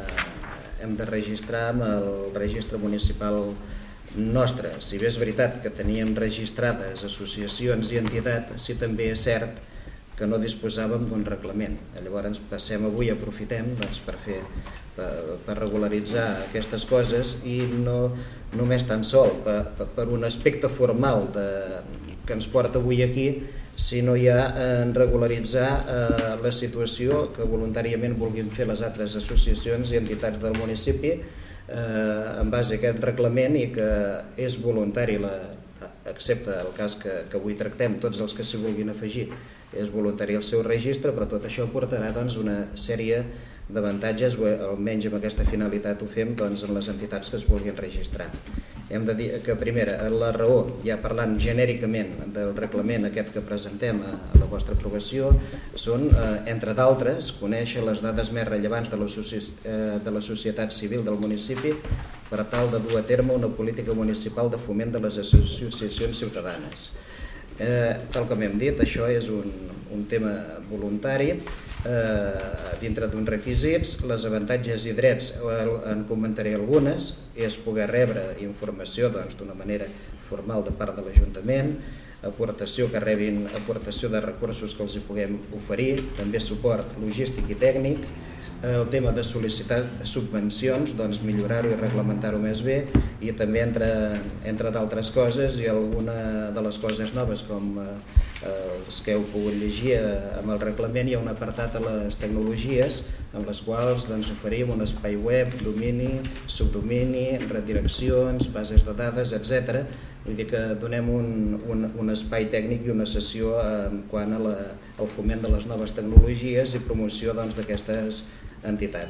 hem de registrar amb el registre municipal nostre. Si bé és veritat que teníem registrades associacions i entitats, sí també és cert que no disposàvem d'un reglament. Llavors passem avui, aprofitem doncs, per fer per, per regularitzar aquestes coses i no només tan sol per, per un aspecte formal de, que ens porta avui aquí, sinó ja en regularitzar eh, la situació que voluntàriament vulguin fer les altres associacions i entitats del municipi eh, en base a aquest reglament i que és voluntari, la, excepte el cas que, que avui tractem, tots els que s'hi vulguin afegir, és voluntari el seu registre, però tot això portarà doncs, una sèrie d'avantatges, almenys amb aquesta finalitat ho fem doncs, en les entitats que es vulguin registrar. Hem de dir que, primera, la raó, ja parlant genèricament del reglament aquest que presentem a, a la vostra aprovació, són, eh, entre d'altres, conèixer les dades més rellevants de la, eh, de la societat civil del municipi per tal de dur a terme una política municipal de foment de les associacions ciutadanes. Eh, tal com hem dit, això és un, un tema voluntari, eh, dintre d'uns requisits. Les avantatges i drets, en comentaré algunes, és poder rebre informació doncs, d'una manera formal de part de l'Ajuntament, aportació que rebin aportació de recursos que els hi puguem oferir, també suport logístic i tècnic, el tema de sol·licitar subvencions, doncs millorar-ho i reglamentar-ho més bé, i també entre, entre d'altres coses, i alguna de les coses noves com eh, els que heu pogut llegir eh, amb el reglament, hi ha un apartat a les tecnologies en les quals doncs, oferim un espai web, domini, subdomini, redireccions, bases de dades, etcètera. Vull dir que donem un, un, un espai tècnic i una sessió en quant a la, al foment de les noves tecnologies i promoció doncs, d'aquestes entitats.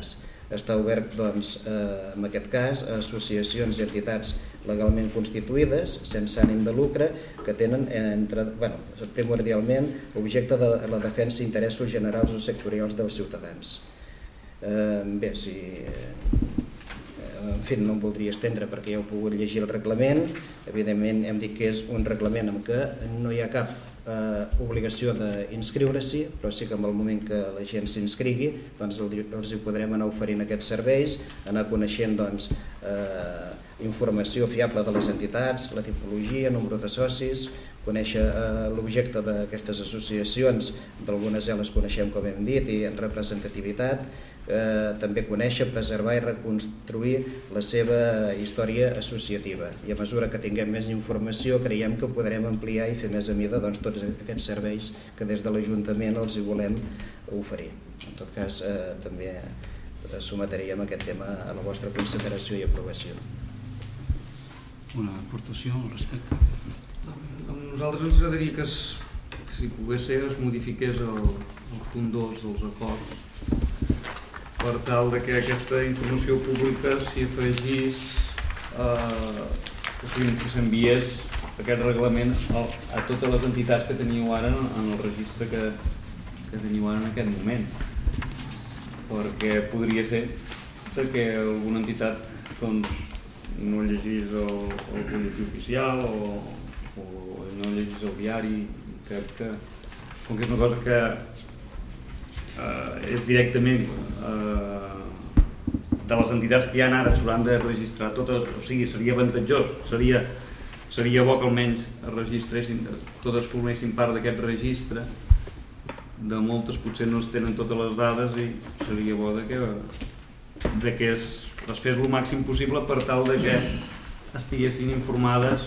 està obert, doncs, eh, en aquest cas, a associacions i entitats legalment constituïdes, sense ànim de lucre, que tenen, entre, bueno, primordialment, objecte de la defensa d'interessos generals o sectorials dels ciutadans. Eh, bé, si... En fi, no em voldria estendre perquè ja heu pogut llegir el reglament. Evidentment, hem dit que és un reglament en què no hi ha cap eh, obligació d'inscriure-s'hi, però sí que en el moment que la gent s'inscrigui, doncs els hi podrem anar oferint aquests serveis, anar coneixent, doncs, eh, informació fiable de les entitats, la tipologia, nombre de socis, conèixer eh, l'objecte d'aquestes associacions, d'algunes ja les coneixem, com hem dit, i en representativitat, eh, també conèixer, preservar i reconstruir la seva història associativa. I a mesura que tinguem més informació, creiem que podrem ampliar i fer més a mida, doncs, tots aquests serveis que des de l'Ajuntament els hi volem oferir. En tot cas, eh, també sometríem aquest tema a la vostra consideració i aprovació. Una aportació al respecte? A nosaltres ens agradaria que, es, que si pogués ser, es modifiqués el, el punt dos dels acords per tal de que aquesta informació pública s'hi afegís, eh, que s'enviés aquest reglament a, a totes les entitats que teniu ara en, en el registre que, que teniu ara en aquest moment. Perquè podria ser que alguna entitat, doncs, no llegís el, el butlletí oficial o, o no llegís el diari. Crec que, com que és una cosa que eh, és directament eh, de les entitats que hi ha ara, s'hauran de registrar totes, o sigui, seria avantatjós, seria, seria bo que almenys es registressin, totes formessin part d'aquest registre. De moltes potser no es tenen totes les dades i seria bo de que, de que es, es fes el màxim possible per tal de que estiguessin informades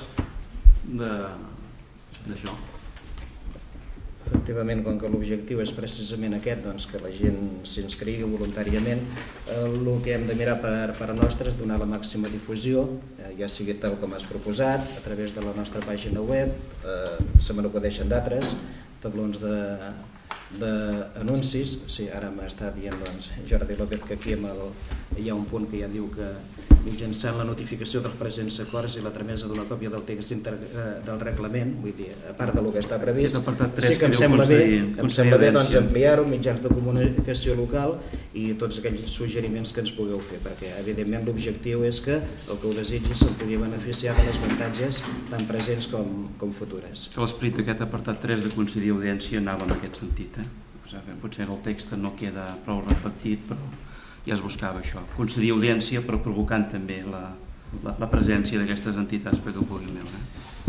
d'això. Efectivament, com que l'objectiu és precisament aquest, doncs, que la gent s'inscrigui voluntàriament, el que hem de mirar per, per a nostres és donar la màxima difusió, eh, ja sigui tal com has proposat, a través de la nostra pàgina web, eh, se me n'acudeixen d'altres, tablons de d'anuncis. Sí, ara m'està dient, doncs, Jordi López, que aquí el, hi ha un punt que ja diu que mitjançant la notificació dels presents acords i la tramesa d'una còpia del text del reglament, vull dir, a part del que està previst, sí que em sembla bé, em sembla bé doncs, ampliar-ho, mitjans de comunicació local i tots aquells suggeriments que ens pugueu fer, perquè evidentment l'objectiu és que el que ho desitgi se'n pugui beneficiar de les avantatges tant presents com, com futures. L'esperit d'aquest apartat tres de concedir audiència anava en aquest sentit. Eh? O sigui, potser el text no queda prou reflectit, però ja es buscava això, concedir audiència però provocant també la, la, la presència d'aquestes entitats perquè ho puguin veure.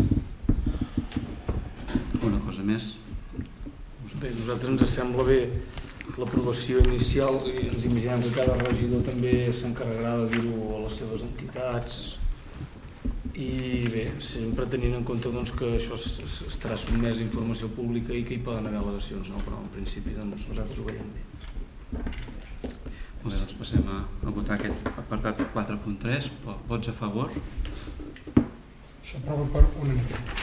Una cosa més? Bé, a nosaltres ens sembla bé l'aprovació inicial i ens imaginem que cada regidor també s'encarregarà de dir-ho a les seves entitats i bé, sempre tenint en compte doncs, que això estarà sotmès a informació pública i que hi poden haver al·legacions, no? Però en principi doncs, nosaltres ho veiem bé. Molt bé, doncs passem a, a votar aquest apartat quatre punt tres. Vots a favor? S'aprova per unanimitat.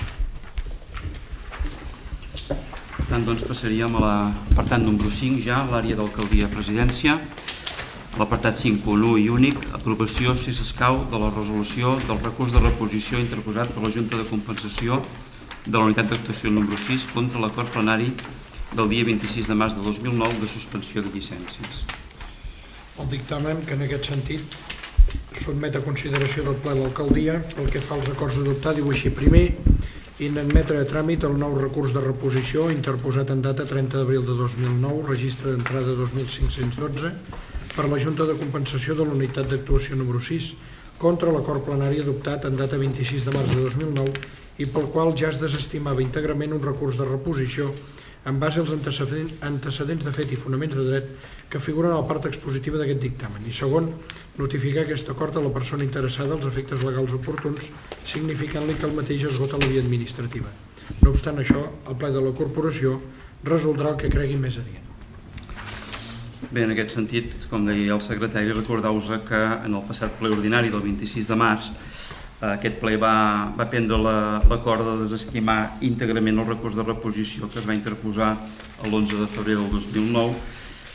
Per tant, doncs passaríem a l'apartat número cinc ja, l'àrea d'alcaldia presidència. L'apartat cinc punt u i únic, aprovació, si s'escau, de la resolució del recurs de reposició interposat per la Junta de Compensació de la Unitat d'Actuació número sis contra l'acord plenari del dia vint-i-sis de març de dos mil nou de suspensió de llicències. El dictamen, que en aquest sentit sotmet a consideració del ple l'alcaldia, pel que fa als acords d'adoptar, diu així: primer, inadmetre a tràmit el nou recurs de reposició interposat en data trenta d'abril de dos mil nou, registre d'entrada dos mil cinc-cents dotze, per la Junta de Compensació de la Unitat d'Actuació número sis contra l'acord plenari adoptat en data vint-i-sis de març de dos mil nou i pel qual ja es desestimava íntegrament un recurs de reposició en base als antecedents de fet i fonaments de dret que figuren a la part expositiva d'aquest dictamen. I segon, notificar aquest acord a la persona interessada als efectes legals oportuns, significant-li que el mateix esgota la via administrativa. No obstant això, el ple de la corporació resoldrà el que cregui més adient. Bé, en aquest sentit, com deia el secretari, recordeu-vos que en el passat ple ordinari del vint-i-sis de març aquest ple va, va prendre l'acord de desestimar íntegrament el recurs de reposició que es va interposar l'onze de febrer del dos mil nou,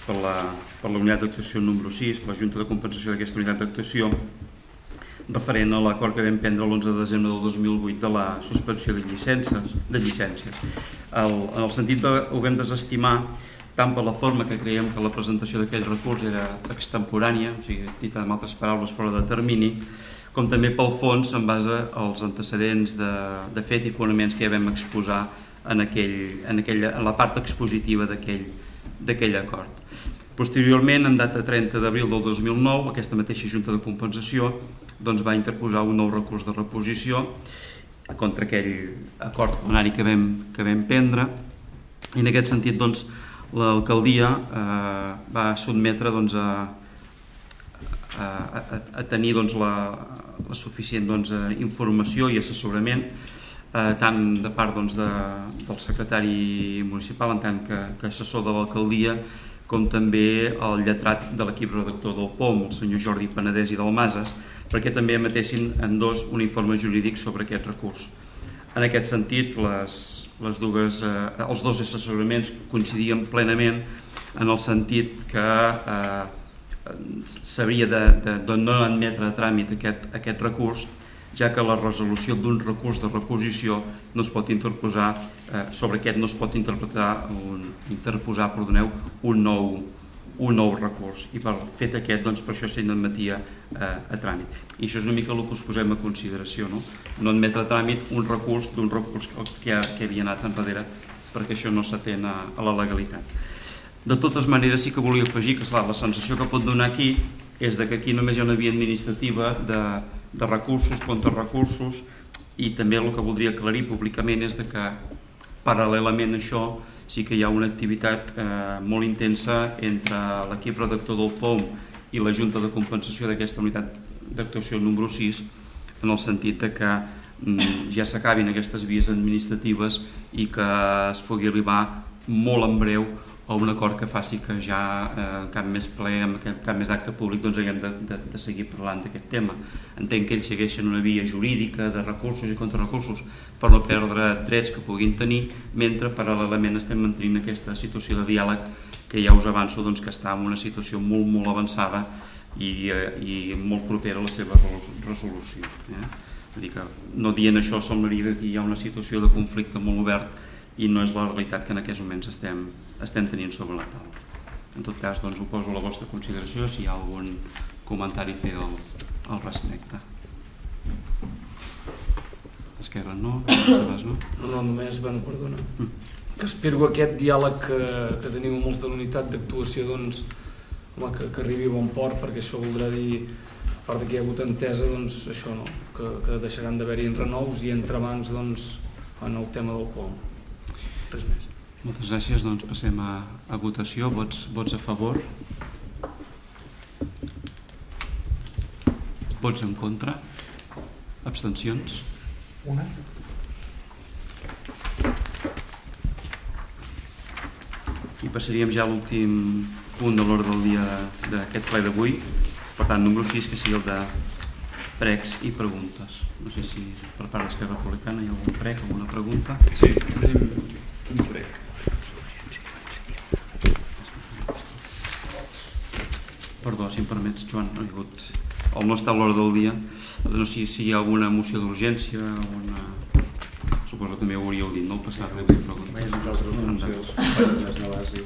per la, per la unitat d'actuació número sis, per la Junta de Compensació d'aquesta unitat d'actuació, referent a l'acord que vam prendre l'onze de desembre del dos mil vuit de la suspensió de llicències. De llicències. El, en el sentit de ho vam desestimar tant per la forma que creiem que la presentació d'aquell recurs era extemporània, o sigui, dit en altres paraules, fora de termini, com també pel fons en base als antecedents de, de fet i fonaments que ja vam exposar en, aquell, en, aquella, en la part expositiva d'aquell acord. Posteriorment, en data trenta d'abril del dos mil nou, aquesta mateixa Junta de Compensació doncs, va interposar un nou recurs de reposició contra aquell acord plenari que vam, que vam prendre, i en aquest sentit doncs, l'alcaldia eh, va sotmetre doncs, a, a, a, a tenir doncs, la, la suficient doncs, informació i assessorament eh, tant de part doncs, de, del secretari municipal en tant que, que assessor de l'alcaldia, com també el lletrat de l'equip redactor del P O M, el senyor Jordi Penedès i Dalmases, perquè també emetessin en dos un informe jurídic sobre aquest recurs. En aquest sentit, les, les dues, eh, els dos assessoraments coincidien plenament en el sentit que eh, s'hauria de, de, de no admetre a tràmit aquest, aquest recurs, ja que la resolució d'un recurs de reposició no es pot interposar, eh, sobre aquest no es pot interpretar un, interposar perdoneu, un, nou, un nou recurs, i per fet aquest doncs, per això s'admetia eh, a tràmit. I això és una mica el que us posem a consideració, no, no admetre a tràmit un recurs d'un recurs que, ha, que havia anat enrere, perquè això no s'atén a, a la legalitat. De totes maneres sí que volia afegir que clar, la sensació que pot donar aquí és de que aquí només hi ha una via administrativa de, de recursos, contrarrecursos, i també el que voldria aclarir públicament és de que paral·lelament a això sí que hi ha una activitat eh, molt intensa entre l'equip redactor del P O M i la Junta de Compensació d'aquesta unitat d'actuació número sis, en el sentit de que mm, ja s'acabin aquestes vies administratives i que es pugui arribar molt en breu a un acord que faci que ja eh, en cap més ple, en cap més acte públic doncs haguem de, de, de seguir parlant d'aquest tema. Entenc que ells segueixen una via jurídica de recursos i contrarrecursos per no perdre drets que puguin tenir, mentre paral·lelament estem mantenint aquesta situació de diàleg que ja us avanço doncs, que està en una situació molt, molt avançada i, eh, i molt propera a la seva resolució. Eh? Vull dir que, no dient això, semblaria que aquí hi ha una situació de conflicte molt obert i no és la realitat que en aquests moments estem, estem tenint sobre la taula. En tot cas, doncs, ho poso a la vostra consideració si hi ha algun comentari a fer al, al respecte. Esquerra no? Sabes, no? No, no, només, bueno, perdona. Mm. Que espero que aquest diàleg que, que teniu amb els de l'unitat d'actuació doncs, home, que, que arribi a bon port, perquè això voldrà dir, a part que hi ha hagut entesa, doncs això no, que, que deixaran d'haver-hi renous i entrebancs doncs, en el tema del P O M. Res més. Moltes gràcies, doncs passem a, a votació. Vots, vots a favor? Vots en contra? Abstencions? Una. I passaríem ja a l'últim punt de l'ordre del dia d'aquest ple d'avui, per tant, número sis, que sigui el de pregs i preguntes. No sé si per part d'Esquerra Republicana hi ha algun preg, alguna pregunta. Sí, tenim un prec. Perdó, si em permets, Joan, no hi ha hagut... El no està a l'hora del dia, no sé si hi ha alguna moció d'urgència, alguna... Suposo que també ho hauríeu dit, no? El passat, no hi havia preguntat. Vaig entrar els resolucions, pàgines de base.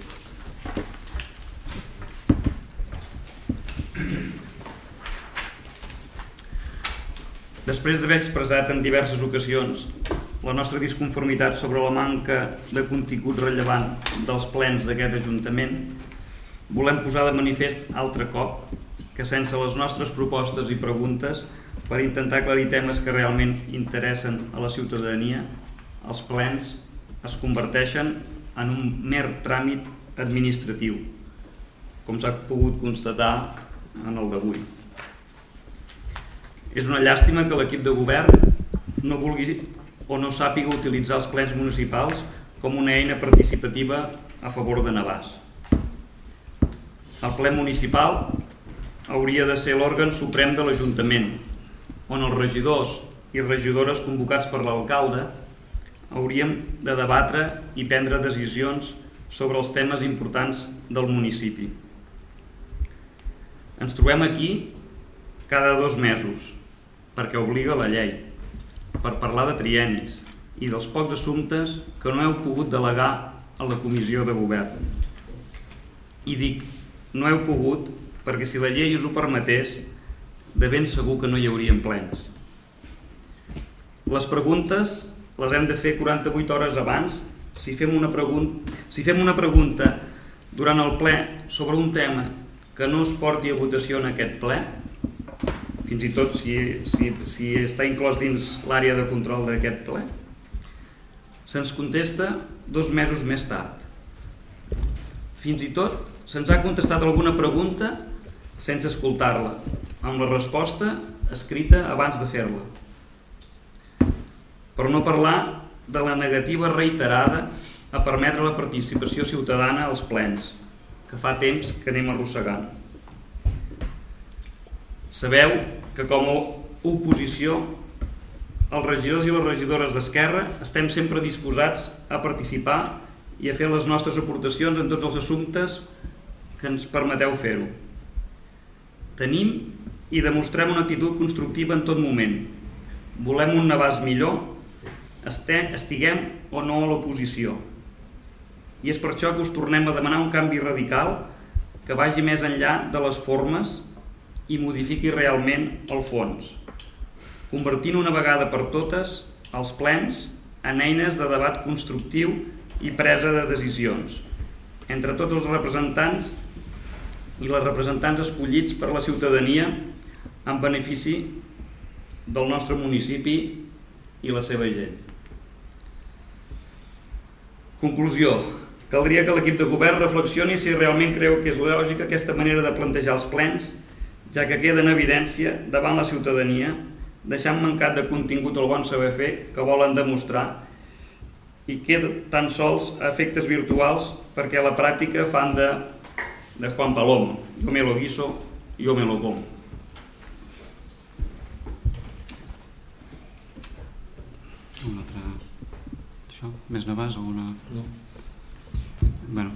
Després d'haver expressat en diverses ocasions la nostra disconformitat sobre la manca de contingut rellevant dels plens d'aquest Ajuntament, volem posar de manifest altre cop que sense les nostres propostes i preguntes per intentar aclarir temes que realment interessen a la ciutadania, els plens es converteixen en un mer tràmit administratiu, com s'ha pogut constatar en el d'avui. És una llàstima que l'equip de govern no vulgui o no sàpiga utilitzar els plens municipals com una eina participativa a favor de Navàs. El ple municipal hauria de ser l'òrgan suprem de l'Ajuntament, on els regidors i regidores convocats per l'alcalde hauríem de debatre i prendre decisions sobre els temes importants del municipi. Ens trobem aquí cada dos mesos, perquè obliga la llei, per parlar de triennis i dels pocs assumptes que no heu pogut delegar a la comissió de govern. I dic, no heu pogut, perquè si la llei us ho permetés, de ben segur que no hi haurien plens. Les preguntes les hem de fer quaranta-vuit hores abans. Si fem una pregunta, si fem una pregunta durant el ple sobre un tema que no es porti a votació en aquest ple, fins i tot si, si, si està inclòs dins l'àrea de control d'aquest ple, se'ns contesta dos mesos més tard. Fins i tot se'ns ha contestat alguna pregunta sense escoltar-la, amb la resposta escrita abans de fer-la. Per no parlar de la negativa reiterada a permetre la participació ciutadana als plens, que fa temps que anem arrossegant. Sabeu que com a oposició, els regidors i les regidores d'Esquerra estem sempre disposats a participar i a fer les nostres aportacions en tots els assumptes que ens permeteu fer-ho. Tenim i demostrem una actitud constructiva en tot moment. Volem un Navàs millor, estiguem o no a l'oposició. I és per això que us tornem a demanar un canvi radical que vagi més enllà de les formes i modifiqui realment el fons, convertint una vegada per totes els plens en eines de debat constructiu i presa de decisions entre tots els representants i les representants escollits per la ciutadania en benefici del nostre municipi i la seva gent. Conclusió. Caldria que l'equip de govern reflexioni si realment creu que és lògica aquesta manera de plantejar els plens, ja que queda en evidència davant la ciutadania, deixant mancat de contingut el bon saber fer que volen demostrar i queda tan sols a efectes virtuals perquè a la pràctica fan de, de Juan Palomo. Jo me lo guiso, jo me lo como. Un altre... Això? Més Navàs o una... No. Bueno,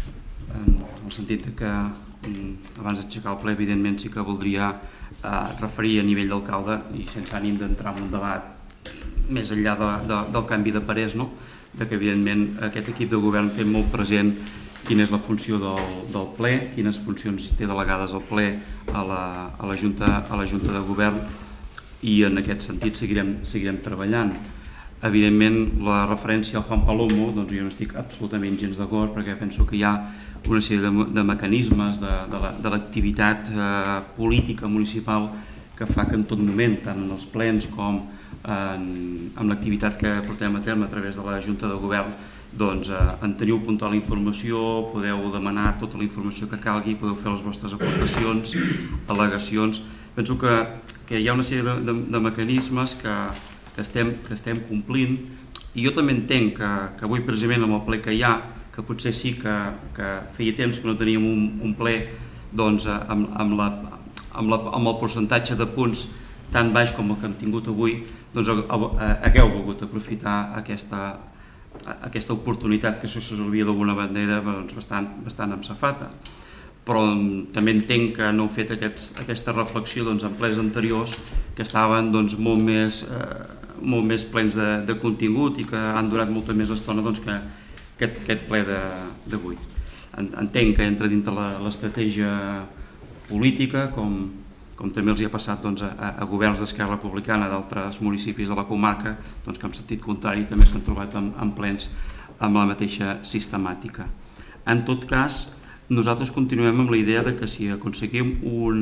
en el sentit que abans d'aixecar el ple, evidentment sí que voldria eh, referir a nivell d'alcalde i sense ànim d'entrar en un debat més enllà de, de, del canvi de parers, no? De que evidentment aquest equip de govern té molt present quina és la funció del, del ple, quines funcions té delegades al ple a la, a la, Junta, a la Junta de Govern, i en aquest sentit seguirem, seguirem treballant. Evidentment, la referència al Juan Palomo, doncs jo no estic absolutament gens d'acord, perquè penso que hi ha una sèrie de, de mecanismes de, de l'activitat eh, política municipal que fa que en tot moment, tant en els plens com en, en l'activitat que portem a terme a través de la Junta de Govern, doncs eh, en teniu puntual la informació, podeu demanar tota la informació que calgui, podeu fer les vostres aportacions, al·legacions. Penso que, que hi ha una sèrie de, de, de mecanismes que Que estem, que estem complint, i jo també entenc que, que avui precisament amb el ple que hi ha, que potser sí que, que feia temps que no teníem un, un ple doncs, amb, amb, la, amb, la, amb el percentatge de punts tan baix com el que hem tingut avui, doncs hagueu volgut aprofitar aquesta, aquesta oportunitat que se servia d'alguna manera doncs, bastant, bastant amb safata. Però també entenc que no heu fet aquests, aquesta reflexió doncs, en plens anteriors que estaven doncs, molt, més, eh, molt més plens de, de contingut i que han durat molta més estona doncs, que aquest, aquest ple d'avui. Entenc que entra dintre l'estratègia política, com, com també els hi ha passat doncs, a, a governs d'Esquerra Republicana d'altres municipis de la comarca, doncs, que en sentit contrari també s'han trobat en, en plens amb la mateixa sistemàtica. En tot cas, nosaltres continuem amb la idea de que si aconseguim un,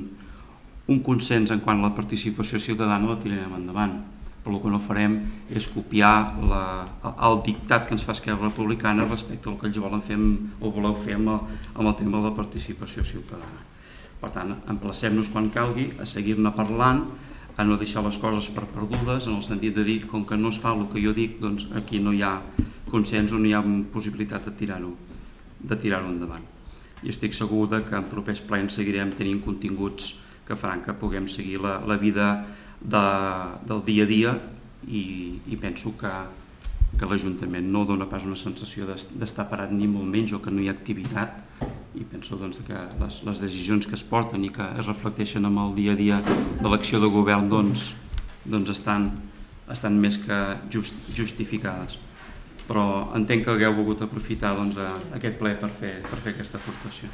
un consens en quant a la participació ciutadana la tirarem endavant, però el que no farem és copiar la, el dictat que ens fa Esquerra Republicana respecte al que ells volen fer o voleu fer amb el, amb el tema de la participació ciutadana. Per tant, emplacem-nos quan calgui a seguir-ne parlant, a no deixar les coses per perdudes, en el sentit de dir, com que no es fa el que jo dic, doncs aquí no hi ha consens o no hi ha possibilitat de tirar-ho de tirar-ho endavant. I estic segur que en propers plens seguirem tenint continguts que faran que puguem seguir la, la vida de, del dia a dia i, i penso que que l'Ajuntament no dona pas una sensació d'estar parat ni molt menys o que no hi ha activitat, i penso doncs, que les, les decisions que es porten i que es reflecteixen en el dia a dia de l'acció de govern doncs, doncs estan, estan més que just, justificades. Però entenc que hagueu volgut aprofitar doncs, aquest ple per fer, per fer aquesta aportació.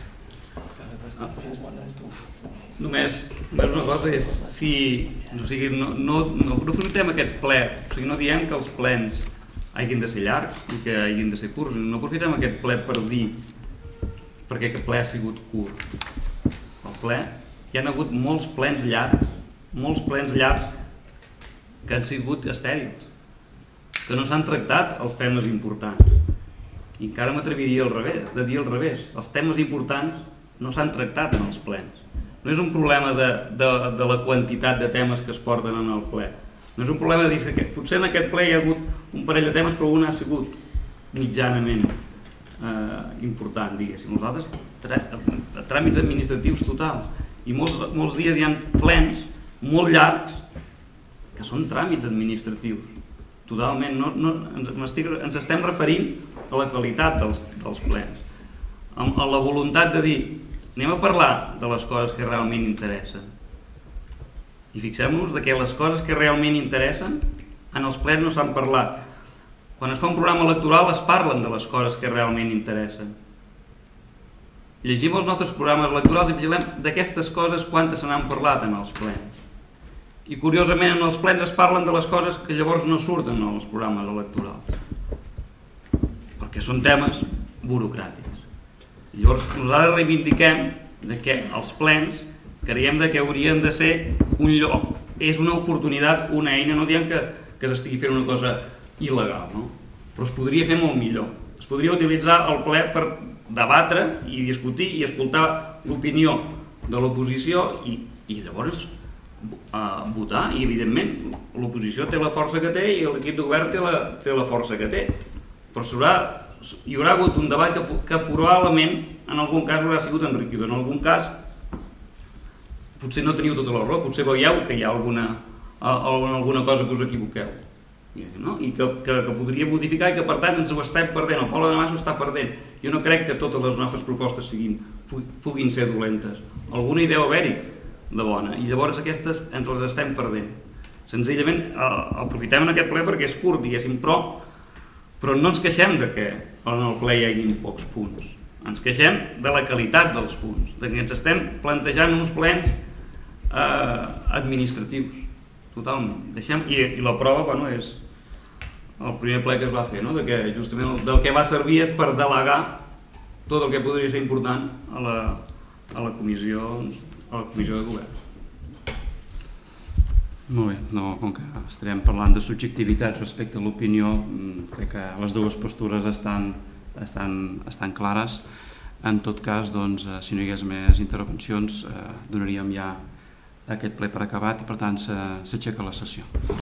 Només, només una cosa és, si o sigui, no, no, no aprofitem aquest ple, o sigui, no diem que els plens hagin de ser llargs i que hagin de ser curts, no aprofitem aquest ple per dir perquè aquest ple ha sigut curt. El ple, hi ha hagut molts plens llargs, molts plens llargs que han sigut estèrils, que no s'han tractat els temes importants. I encara m'atreviria al revés, de dir al revés, els temes importants no s'han tractat en els plens. No és un problema de, de, de la quantitat de temes que es porten en el ple. No és un problema de dir que potser en aquest ple hi ha hagut un parell de temes, però un ha sigut mitjanament eh, important, diguéssim. Els altres trà, tràmits administratius totals. I molts, molts dies hi ha plens molt llargs que són tràmits administratius. Totalment. No, no, ens, ens estem referint a la qualitat dels, dels plens. A, a la voluntat de dir anem a parlar de les coses que realment interessen. I fixem-nos que les coses que realment interessen en els plens no s'han parlat. Quan es fa un programa electoral es parlen de les coses que realment interessen. Llegim els nostres programes electorals i vigilem d'aquestes coses quantes se n'han parlat en els plens. I curiosament en els plens es parlen de les coses que llavors no surten en els programes electorals. Perquè són temes burocràtics. Llavors nosaltres reivindiquem de que els plens creiem que haurien de ser un lloc, és una oportunitat, una eina, no diem que, que s'estigui fent una cosa il·legal, no? Però es podria fer molt millor. Es podria utilitzar el ple per debatre i discutir i escoltar l'opinió de l'oposició i, i llavors uh, votar, i evidentment l'oposició té la força que té i l'equip de govern té la, té la força que té, però s'haurà hi haurà hagut un debat que, que probablement en algun cas haurà sigut enriquidor, en algun cas potser no teniu tota la raó, potser veieu que hi ha alguna, alguna cosa que us equivoqueu, no? I que, que, que podria modificar i que per tant ens ho estem perdent, el poble de Demà s'ho està perdent. Jo no crec que totes les nostres propostes siguin, puguin ser dolentes, alguna hi deu haver-hi de bona i llavors aquestes ens les estem perdent. Senzillament eh, aprofitem en aquest ple perquè és curt, diguéssim, però però no ens queixem de que en el ple hi hagi pocs punts. Ens queixem de la qualitat dels punts, de que ens estem plantejant uns plens eh, administratius, totalment. Deixem, i, I la prova, bueno, és el primer ple que es va fer, no? De que justament el, del que va servir és per delegar tot el que podria ser important a la, a la comissió, a la comissió de govern. Molt bé, no, com que estarem parlant de subjectivitat respecte a l'opinió, crec que les dues postures estan, estan, estan clares. En tot cas, doncs, si no hi hagués més intervencions, eh, donaríem ja aquest ple per acabat i per tant s'aixeca la sessió.